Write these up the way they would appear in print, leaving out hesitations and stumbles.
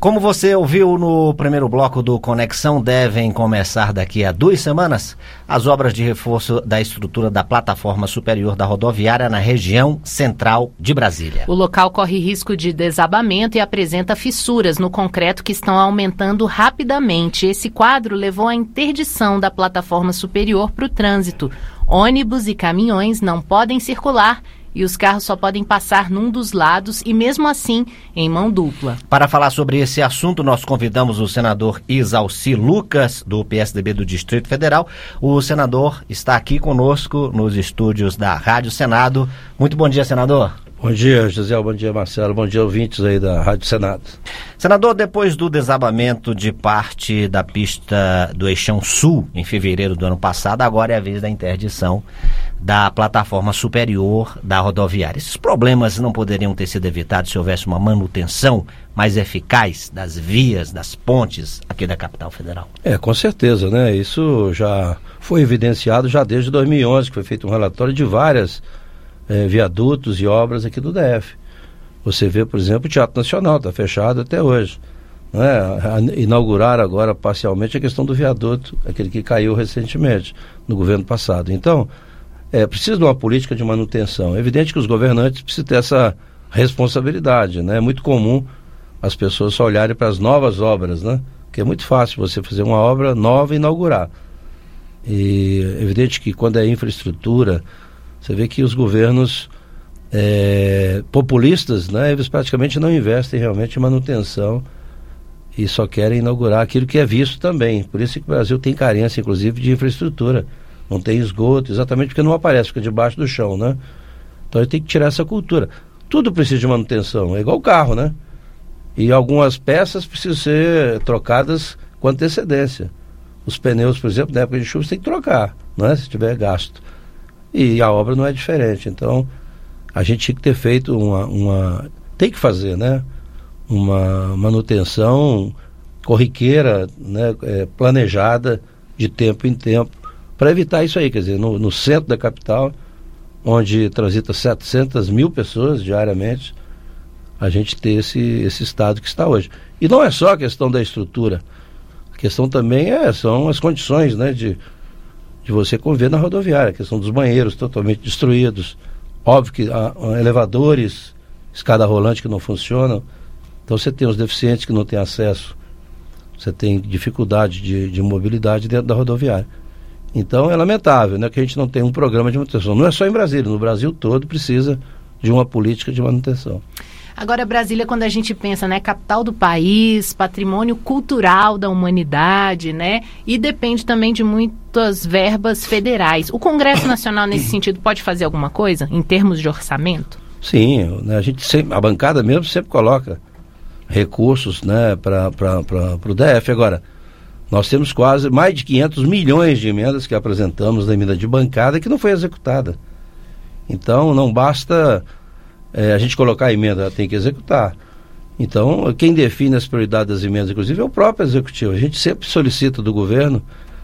Como você ouviu no primeiro bloco do Conexão, devem começar daqui a 2 semanas as obras de reforço da estrutura da plataforma superior da rodoviária na região central de Brasília. O local corre risco de desabamento e apresenta fissuras no concreto que estão aumentando rapidamente. Esse quadro levou à interdição da plataforma superior para o trânsito. Ônibus e caminhões não podem circular e os carros só podem passar num dos lados e, mesmo assim, em mão dupla. Para falar sobre esse assunto, nós convidamos o senador Isalci Lucas, do PSDB do Distrito Federal. O senador está aqui conosco nos estúdios da Rádio Senado. Muito bom dia, senador. Bom dia, José. Bom dia, Marcelo. Bom dia, ouvintes aí da Rádio Senado. Senador, depois do desabamento de parte da pista do Eixão Sul, em fevereiro do ano passado, agora é a vez da interdição da plataforma superior da rodoviária. Esses problemas não poderiam ter sido evitados se houvesse uma manutenção mais eficaz das vias, das pontes aqui da capital federal? Com certeza, né? Isso já foi evidenciado já desde 2011, que foi feito um relatório de várias viadutos e obras aqui do DF. Você vê, por exemplo, o Teatro Nacional está fechado até hoje, né? Inauguraram agora parcialmente a questão do viaduto, aquele que caiu recentemente no governo passado. Então, precisa de uma política de manutenção. É evidente que os governantes precisam ter essa responsabilidade, né? É muito comum as pessoas só olharem para as novas obras, né? Porque é muito fácil você fazer uma obra nova e inaugurar. E é evidente que quando é infraestrutura, você vê que os governos populistas, né, eles praticamente não investem realmente em manutenção e só querem inaugurar aquilo que é visto também. Por isso que o Brasil tem carência, inclusive, de infraestrutura. Não tem esgoto, exatamente porque não aparece, fica debaixo do chão, né? Então a gente tem que tirar essa cultura. Tudo precisa de manutenção, é igual o carro, né? E algumas peças precisam ser trocadas com antecedência. Os pneus, por exemplo, na época de chuva, você tem que trocar, né, se tiver gasto. E a obra não é diferente. Então, a gente tinha que ter feito tem que fazer, né? Uma manutenção corriqueira, né? Planejada de tempo em tempo, para evitar isso aí. Quer dizer, no centro da capital, onde transita 700 mil pessoas diariamente, a gente ter esse estado que está hoje. E não é só a questão da estrutura. A questão também são as condições, né? De você conviver na rodoviária, a questão dos banheiros totalmente destruídos, óbvio que há elevadores, escada rolante que não funcionam, então você tem os deficientes que não têm acesso, você tem dificuldade de mobilidade dentro da rodoviária. Então é lamentável, né, que a gente não tenha um programa de manutenção. Não é só em Brasília, no Brasil todo precisa de uma política de manutenção. Agora, Brasília, quando a gente pensa, né, capital do país, patrimônio cultural da humanidade, né, e depende também de muitas verbas federais. O Congresso Nacional, nesse sentido, pode fazer alguma coisa, em termos de orçamento? Sim, né, a bancada mesmo sempre coloca recursos, né, para o DF. Agora, nós temos quase mais de 500 milhões de emendas que apresentamos na emenda de bancada que não foi executada. Então, não basta a gente colocar a emenda, tem que executar. Então, quem define as prioridades das emendas, inclusive, é o próprio executivo. A gente sempre solicita do governo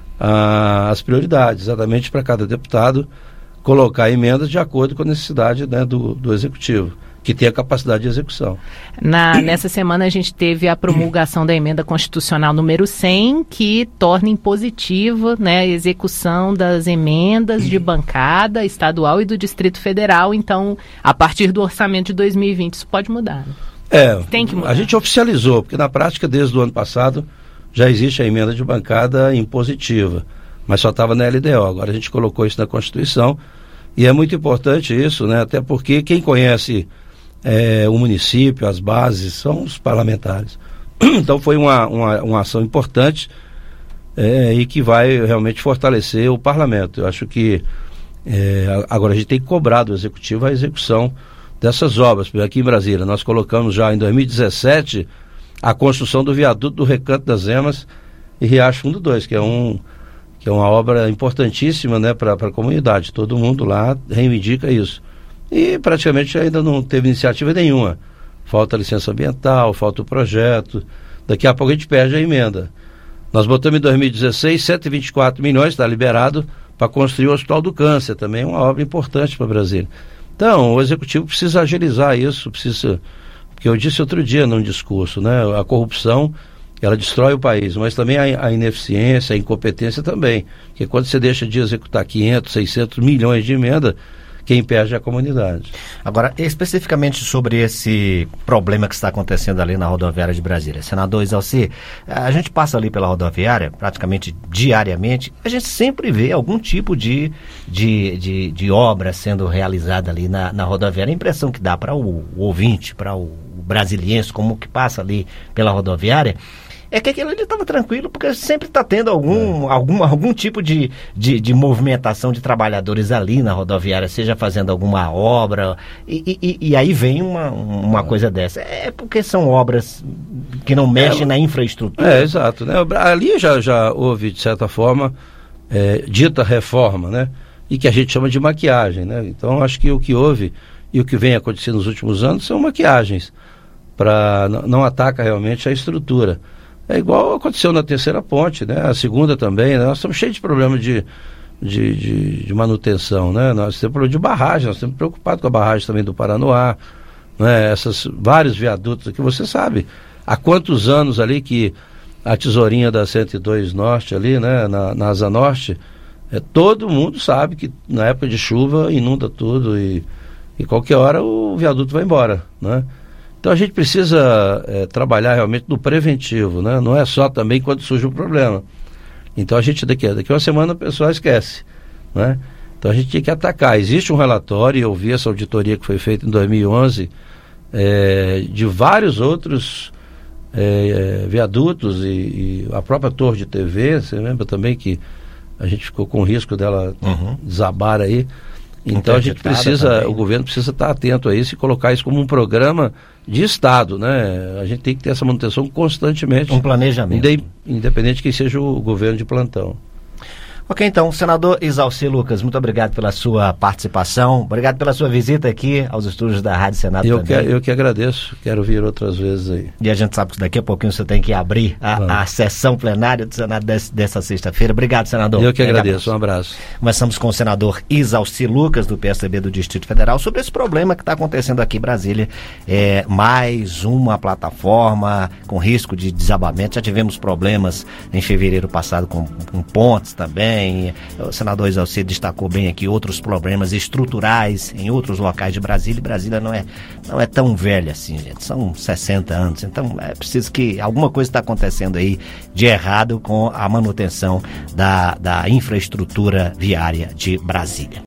as prioridades, exatamente para cada deputado colocar emendas de acordo com a necessidade, né, do executivo, que tem a capacidade de execução. Nessa semana a gente teve a promulgação da emenda constitucional número 100, que torna impositiva, né, a execução das emendas de bancada estadual e do Distrito Federal. Então, a partir do orçamento de 2020, isso pode mudar. Tem que mudar. A gente oficializou, porque na prática, desde o ano passado, já existe a emenda de bancada impositiva, mas só estava na LDO. Agora a gente colocou isso na Constituição, e é muito importante isso, né, até porque quem conhece o município, as bases, são os parlamentares. Então foi uma ação importante e que vai realmente fortalecer o parlamento. Eu acho que agora a gente tem que cobrar do executivo a execução dessas obras. Aqui em Brasília nós colocamos já em 2017 a construção do viaduto do Recanto das Emas e Riacho Fundo 2, que é uma obra importantíssima, né, para a comunidade. Todo mundo lá reivindica isso. E praticamente ainda não teve iniciativa nenhuma. Falta a licença ambiental, falta o projeto. Daqui a pouco a gente perde a emenda. Nós botamos em 2016 124 milhões, está liberado, para construir o Hospital do Câncer, também é uma obra importante para Brasília. Então, o Executivo precisa agilizar isso, precisa Porque eu disse outro dia num discurso, né? A corrupção, ela destrói o país, mas também a ineficiência, a incompetência também. Porque quando você deixa de executar 500, 600 milhões de emenda, quem perde é a comunidade. Agora, especificamente sobre esse problema que está acontecendo ali na rodoviária de Brasília. Senador Exalci, a gente passa ali pela rodoviária praticamente diariamente, a gente sempre vê algum tipo de obra sendo realizada ali na rodoviária. A impressão que dá para o ouvinte, para o brasiliense, como que passa ali pela rodoviária, é que aquilo ali estava tranquilo, porque sempre está tendo algum tipo de movimentação de trabalhadores ali na rodoviária, seja fazendo alguma obra, e aí vem uma coisa dessa. É porque são obras que não mexem na infraestrutura. Exato. Né? Ali já houve, de certa forma, dita reforma, né? E que a gente chama de maquiagem, né? Então, acho que o que houve e o que vem acontecendo nos últimos anos são maquiagens, não ataca realmente a estrutura. É igual aconteceu na terceira ponte, né? A segunda também, né? Nós estamos cheios de problemas de manutenção, né? Nós temos problema de barragem, nós estamos preocupados com a barragem também do Paranoá, né? Vários viadutos aqui, você sabe há quantos anos ali que a tesourinha da 102 Norte ali, né? Na Asa Norte, todo mundo sabe que na época de chuva inunda tudo e qualquer hora o viaduto vai embora, né? Então a gente precisa trabalhar realmente no preventivo, né? Não é só também quando surge um problema. Então a gente daqui a uma semana o pessoal esquece, né? Então a gente tem que atacar. Existe um relatório, eu vi essa auditoria que foi feita em 2011, de vários outros viadutos e a própria torre de TV, você lembra também que a gente ficou com o risco dela desabar aí. Então a gente precisa, também. O governo precisa estar atento a isso e colocar isso como um programa de Estado, né? A gente tem que ter essa manutenção constantemente. Um planejamento. Independente de quem seja o governo de plantão. Ok, então, senador Exalci Lucas, muito obrigado pela sua participação, obrigado pela sua visita aqui aos estúdios da Rádio Senado também. Eu que agradeço, quero vir outras vezes aí. E a gente sabe que daqui a pouquinho você tem que abrir a sessão plenária do Senado dessa sexta-feira. Obrigado, senador. Eu que agradeço, um abraço. Começamos com o senador Exalci Lucas, do PSDB do Distrito Federal, sobre esse problema que está acontecendo aqui em Brasília. Mais uma plataforma com risco de desabamento. Já tivemos problemas em fevereiro passado com pontes também. O senador Exalci destacou bem aqui outros problemas estruturais em outros locais de Brasília. Brasília não é tão velha assim, gente. São 60 anos. Então é preciso que alguma coisa está acontecendo aí de errado com a manutenção da infraestrutura viária de Brasília.